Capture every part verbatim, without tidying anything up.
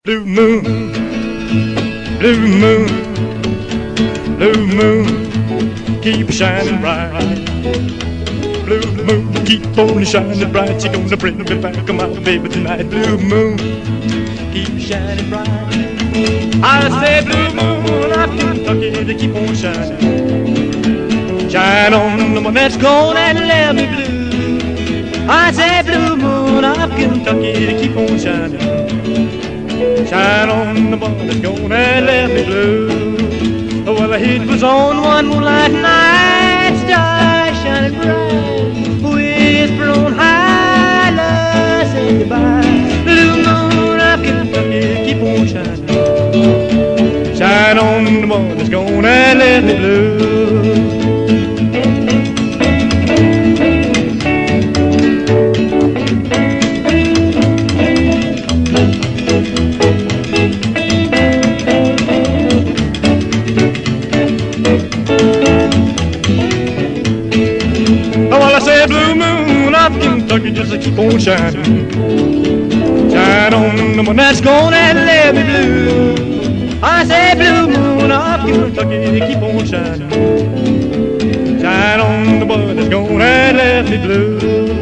Blue moon, blue moon, blue moon, keep shining bright. Blue moon, keep on shining bright. She gonna bring me back, my baby tonight. Blue moon, keep shining bright. I say blue moon of Kentucky to keep on shining. Shine on the one that's gone and let me blue. I say blue moon of Kentucky to keep on shining. Shine on the one that's gonna let me blue. Well, the heat was on one moonlight night, stars shining bright, whisper on high, love say goodbye. Blue moon of Kentucky, keep on shining. Shine on the one that's gonna let me blue. Blue moon of Kentucky, just keep on shining. Shine on the one that's gonna let me blue. I say blue moon of Kentucky, keep on shining. Shine on the one that's gonna let me blue.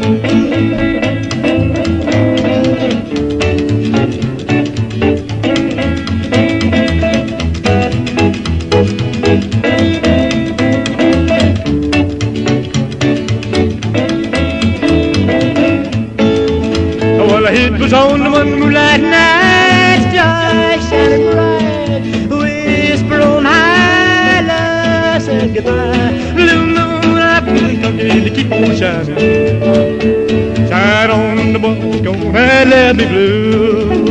It was on the one moonlight night, stars shining bright, whisper on high, love said goodbye. Blue moon of Kentucky to keep on shining. Shine on the one that's gonna let me blue.